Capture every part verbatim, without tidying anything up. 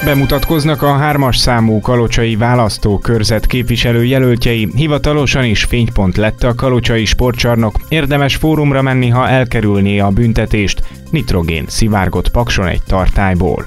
Bemutatkoznak a hármas számú kalocsai választókörzet képviselőjelöltjei, hivatalosan is fénypont lett a kalocsai sportcsarnok, érdemes fórumra menni, ha elkerülné a büntetést, nitrogén szivárgott Pakson egy tartályból.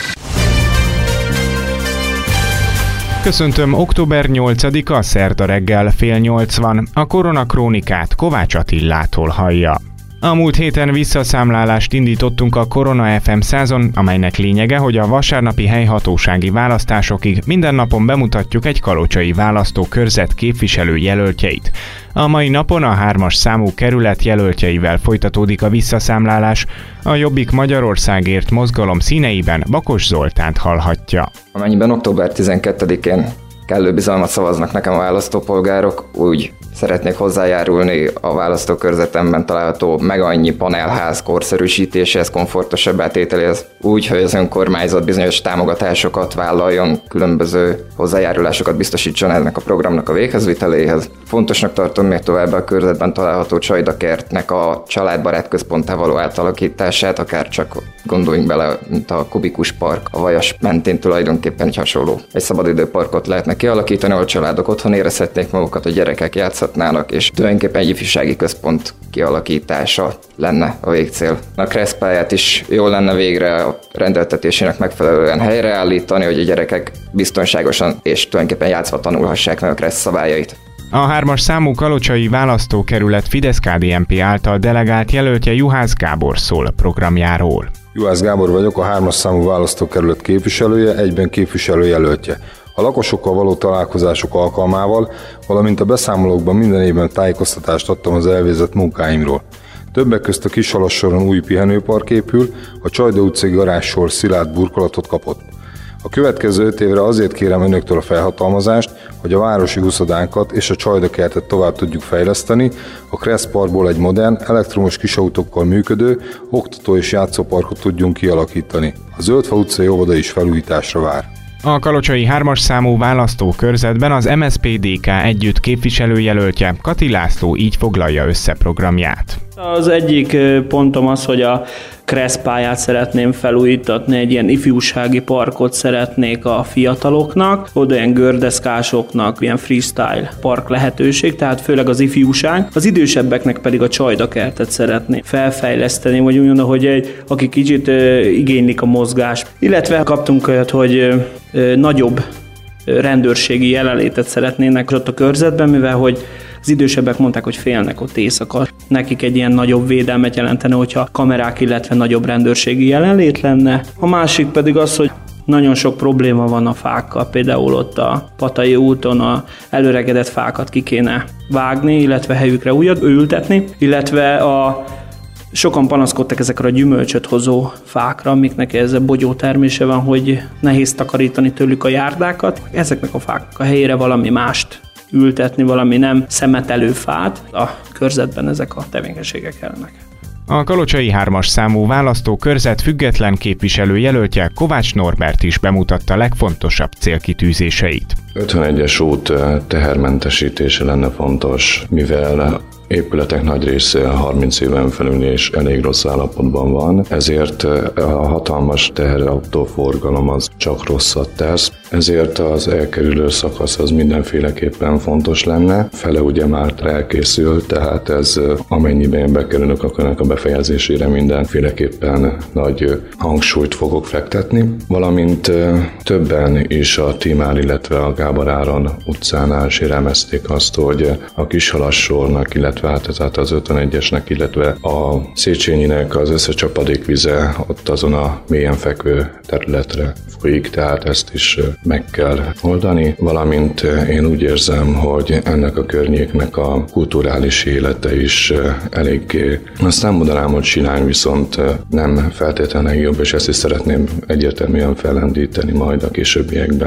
Köszöntöm, október nyolcadika, szerda reggel fél nyolc van, a koronakrónikát Kovács Attillától hallja. A múlt héten visszaszámlálást indítottunk a Korona ef em százon, amelynek lényege, hogy a vasárnapi helyhatósági választásokig minden napon bemutatjuk egy kalocsai választókörzet képviselő jelöltjeit. A mai napon a hármas számú kerület jelöltjeivel folytatódik a visszaszámlálás. A Jobbik Magyarországért mozgalom színeiben Bakos Zoltánt hallhatja. Amennyiben október tizenkettedikén kellő bizalmat szavaznak nekem a választópolgárok, úgy szeretnék hozzájárulni a választókörzetemben található meg annyi panelház korszerűsítéséhez, komfortosabb átételéhez, úgy, hogy az önkormányzat bizonyos támogatásokat vállaljon, különböző hozzájárulásokat biztosítson ennek a programnak a véghezviteléhez. Fontosnak tartom még továbbá a körzetben található Csajdakertnek a családbarát központtá való átalakítását, akár csak gondoljunk bele, mint a Kubikus Park, a Vajas mentén tulajdonképpen egy hasonló. Egy szabadidőparkot lehetne kialakítani, ahol a családok otthon érezhetnék magukat, a gyerekek játszhatnának, és tulajdonképpen egy ifjúsági központ kialakítása lenne a végcél. A keresztpályát is jól lenne végre a rendeltetésének megfelelően helyreállítani, hogy a gyerekek biztonságosan és tulajdonképpen játszva tanulhassák meg a kereszt szabályait. A hármas számú kalocsai választókerület Fidesz-ká dé en pé által delegált jelöltje Juhász Gábor szól a programjáról. Juhász Gábor vagyok, a hármas számú választókerület képviselője, egyben képviselőjelöltje. A lakosokkal való találkozások alkalmával, valamint a beszámolókban minden évben tájékoztatást adtam az elvégzett munkáimról. Többek közt a Kishalassoron új pihenőpark épül, a Csajda utcai garázssor szilárd burkolatot kapott. A következő öt évre azért kérem önöktől a felhatalmazást, hogy a városi úszodánkat és a Csajdakertet tovább tudjuk fejleszteni, a Kressz Parkból egy modern, elektromos kisautókkal működő, oktató és játszóparkot tudjunk kialakítani. A Zöldfa utcai óvoda is felújításra vár. A kalocsai hármas számú választókörzetben az em es zé pé dé ká együtt képviselőjelöltje Kati László így foglalja össze programját. Az egyik pontom az, hogy a Kressz pályát szeretném felújítatni, egy ilyen ifjúsági parkot szeretnék a fiataloknak, oda ilyen gördeszkásoknak, ilyen freestyle park lehetőség, tehát főleg az ifjúság, az idősebbeknek pedig a Csajdakertet szeretné felfejleszteni, vagy úgy mondom, hogy egy, aki kicsit igénylik a mozgást. Illetve kaptunk olyat, hogy nagyobb rendőrségi jelenlétet szeretnének ott a körzetben, mivel hogy az idősebbek mondták, hogy félnek ott éjszaka. Nekik egy ilyen nagyobb védelmet jelentene, hogyha kamerák, illetve nagyobb rendőrségi jelenlét lenne. A másik pedig az, hogy nagyon sok probléma van a fákkal, például ott a Patai úton a előregedett fákat ki kéne vágni, illetve helyükre újat ültetni, illetve a sokan panaszkodtak ezekre a gyümölcsöt hozó fákra, amiknek ez a bogyó termése van, hogy nehéz takarítani tőlük a járdákat. Ezeknek a fáknak a helyére valami mást ültetni, valami nem szemetelő fát. A körzetben ezek a tevékenységek kellenek. A kalocsai hármas számú választókörzet független képviselőjelöltje Kovács Norbert is bemutatta legfontosabb célkitűzéseit. ötvenegyes út tehermentesítése lenne fontos, mivel épületek nagy része harminc éven felül és elég rossz állapotban van, ezért a hatalmas teherautóforgalom az csak rosszat tesz, ezért az elkerülő szakasz az mindenféleképpen fontos lenne. Fele ugye már elkészült, tehát ez amennyiben bekerülök, akkor ennek a befejezésére mindenféleképpen nagy hangsúlyt fogok fektetni, valamint többen is a Timár, illetve a Gábor Áron utcánál sérelmezték azt, hogy a Kishalassornak, illetve hát ezáltal az ötvenegyesnek, illetve a Széchenyinek az összecsapadékvize ott azon a mélyen fekvő területre folyik, tehát ezt is meg kell oldani, valamint én úgy érzem, hogy ennek a környéknek a kulturális élete is eléggé, azt nem mondanám, hogy silány, viszont nem feltétlenül jobb, és ezt is szeretném egyértelműen fellendíteni majd a későbbiekben.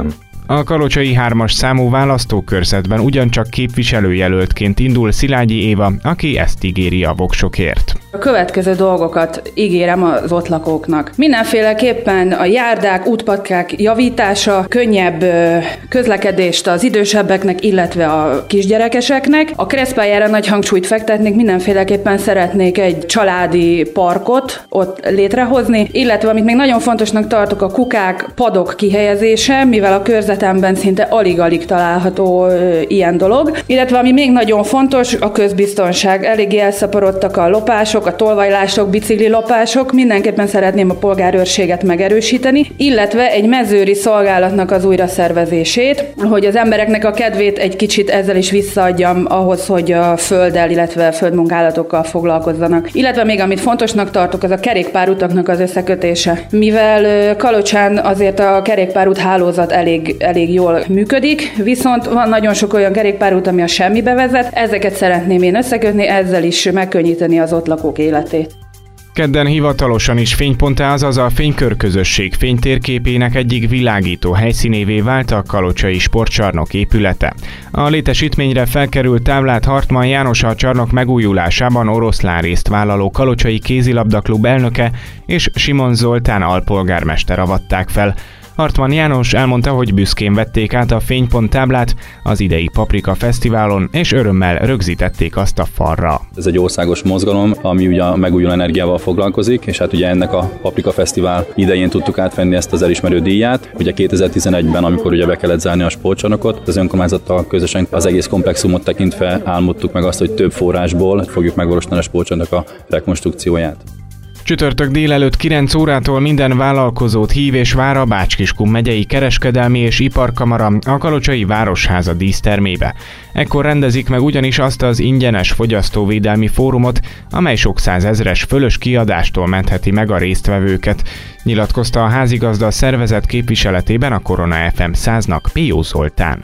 A kalocsai hármas számú választókörzetben ugyancsak képviselőjelöltként indul Szilágyi Éva, aki ezt ígéri a voksokért. A következő dolgokat ígérem az ott lakóknak. Mindenféleképpen a járdák, útpatkák javítása, könnyebb közlekedést az idősebbeknek, illetve a kisgyerekeseknek. A keresztpályára nagy hangsúlyt fektetnék, mindenféleképpen szeretnék egy családi parkot ott létrehozni, illetve amit még nagyon fontosnak tartok, a kukák, padok kihelyezése, mivel a körzetemben szinte alig-alig található ö, ilyen dolog. Illetve ami még nagyon fontos, a közbiztonság. Eléggé elszaporodtak a lopások, a tolvajlások, biciklilopások, mindenképpen szeretném a polgárőrséget megerősíteni, illetve egy mezőri szolgálatnak az újraszervezését, hogy az embereknek a kedvét egy kicsit ezzel is visszaadjam ahhoz, hogy a földdel, illetve földmunkálatokkal foglalkozzanak. Illetve még amit fontosnak tartok, az a kerékpárutaknak az összekötése. Mivel Kalocsán azért a kerékpárút hálózat elég, elég jól működik, viszont van nagyon sok olyan kerékpárút, ami a semmibe vezet, ezeket szeretném én összekötni, ezzel is megkönnyíteni az ott lakók életét. Kedden hivatalosan is Fényponttá, azaz a Fénykör-közösség fénytérképének egyik világító helyszínévé vált a kalocsai sportcsarnok épülete. A létesítményre felkerült táblát Hartmann János, a csarnok megújulásában oroszlán részt vállaló kalocsai kézilabdaklub elnöke és Simon Zoltán alpolgármester avatták fel. Hartmann János elmondta, hogy büszkén vették át a Fénypont táblát az idei Paprika Fesztiválon, és örömmel rögzítették azt a falra. Ez egy országos mozgalom, ami ugye a megújuló energiával foglalkozik, és hát ugye ennek a Paprika Fesztivál idején tudtuk átvenni ezt az elismerő díját. Ugye kétezer-tizenegyben, amikor ugye be kellett zárni a sportcsarnokot, az önkormányzattal közösen az egész komplexumot tekintve álmodtuk meg azt, hogy több forrásból fogjuk megvalósítani a sportcsarnok a rekonstrukcióját. Csütörtök délelőtt kilenc órától minden vállalkozót hív és vár a Bács-Kiskun megyei kereskedelmi és iparkamara a Kalocsai Városháza dísztermébe. Ekkor rendezik meg ugyanis azt az ingyenes fogyasztóvédelmi fórumot, amely sok százezres fölös kiadástól mentheti meg a résztvevőket, nyilatkozta a házigazda szervezet képviseletében a Korona ef em száznak Pió Zoltán.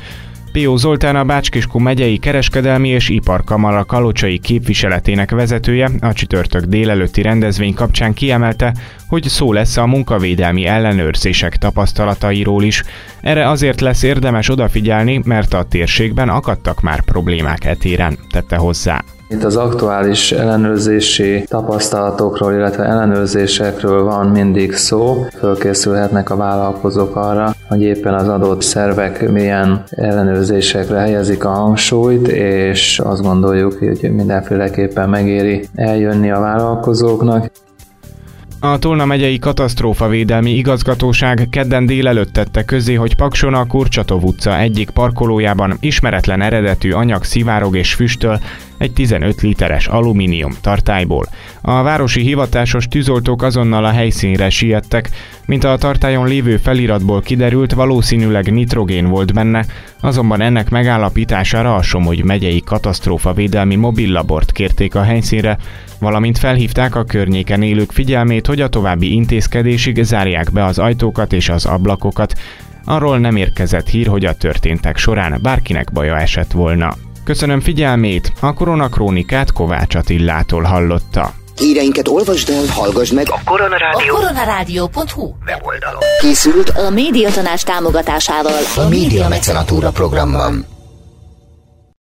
Pió Zoltán, a Bács-Kiskun megyei kereskedelmi és iparkamara kalocsai képviseletének vezetője a csütörtök délelőtti rendezvény kapcsán kiemelte, hogy szó lesz a munkavédelmi ellenőrzések tapasztalatairól is. Erre azért lesz érdemes odafigyelni, mert a térségben akadtak már problémák e téren, tette hozzá. Itt az aktuális ellenőrzési tapasztalatokról, illetve ellenőrzésekről van mindig szó. Fölkészülhetnek a vállalkozók arra, hogy éppen az adott szervek milyen ellenőrzésekre helyezik a hangsúlyt, és azt gondoljuk, hogy mindenféleképpen megéri eljönni a vállalkozóknak. A Tolna megyei katasztrófavédelmi igazgatóság kedden délelőtt tette közzé, hogy Pakson a Kurcsatov utca egyik parkolójában ismeretlen eredetű anyag szivárog és füstöl egy tizenöt literes alumínium tartályból. A városi hivatásos tűzoltók azonnal a helyszínre siettek, mint a tartályon lévő feliratból kiderült, valószínűleg nitrogén volt benne, azonban ennek megállapítására a Somogy megyei katasztrófavédelmi mobillabort kérték a helyszínre, valamint felhívták a környéken élők figyelmét, hogy a további intézkedésig zárják be az ajtókat és az ablakokat. Arról nem érkezett hír, hogy a történtek során bárkinek baja esett volna. Köszönöm figyelmét, a Koronakrónikát Kovács Attilától hallotta. Híreinket olvasd el, hallgass meg a Koronarádió. A koronarádió pont hu weboldalon. Készült a Médiatanács támogatásával a Média Mecenatúra programban.